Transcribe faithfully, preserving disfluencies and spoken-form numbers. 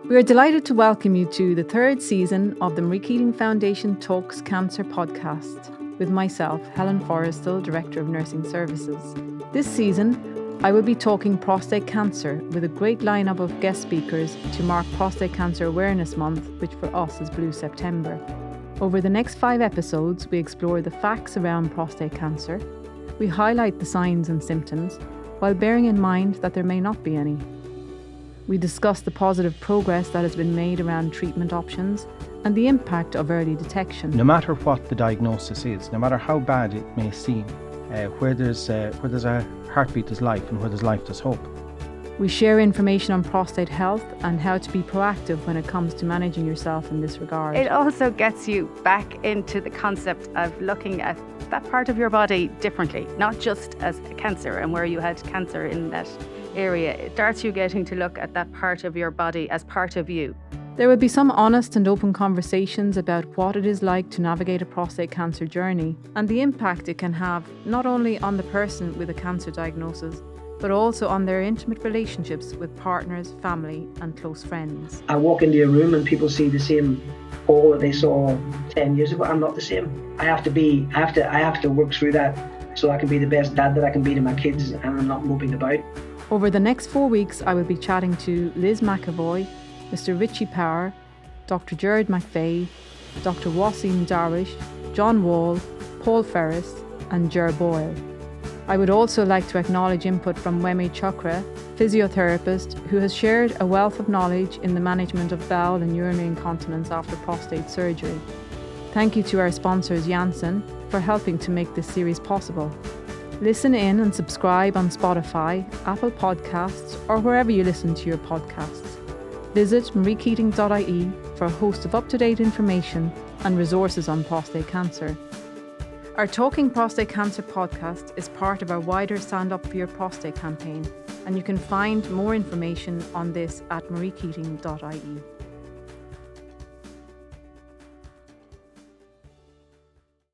We are delighted to welcome you to the third season of the Marie Keating Foundation Talks Cancer podcast with myself, Helen Forrestal, Director of Nursing Services. This season, I will be talking prostate cancer with a great lineup of guest speakers to mark Prostate Cancer Awareness Month, which for us is Blue September. Over the next five episodes, we explore the facts around prostate cancer. We highlight the signs and symptoms, while bearing in mind that there may not be any. We discuss the positive progress that has been made around treatment options and the impact of early detection. No matter what the diagnosis is, no matter how bad it may seem, uh, where there's uh, where there's a heartbeat there's life, and where there's life there's hope. We share information on prostate health and how to be proactive when it comes to managing yourself in this regard. It also gets you back into the concept of looking at that part of your body differently, not just as cancer and where you had cancer in that area. It starts you getting to look at that part of your body as part of you. There will be some honest and open conversations about what it is like to navigate a prostate cancer journey and the impact it can have not only on the person with a cancer diagnosis, but also on their intimate relationships with partners, family and close friends. I walk into a room and people see the same Paul that they saw ten years ago. I'm not the same. I have to be, I have to, I have to work through that so I can be the best dad that I can be to my kids and I'm not moping about. Over the next four weeks, I will be chatting to Liz McAvoy, Mister Richie Power, Doctor Gerard McVeigh, Doctor Wasim Darwish, John Wall, Paul Ferris and Ger Boyle. I would also like to acknowledge input from Wemi Chokra, physiotherapist, who has shared a wealth of knowledge in the management of bowel and urinary incontinence after prostate surgery. Thank you to our sponsors Janssen for helping to make this series possible. Listen in and subscribe on Spotify, Apple Podcasts, or wherever you listen to your podcasts. Visit marie keating dot I E for a host of up-to-date information and resources on prostate cancer. Our Talking Prostate Cancer podcast is part of our wider Stand Up for Your Prostate campaign, and you can find more information on this at marie keating dot I E.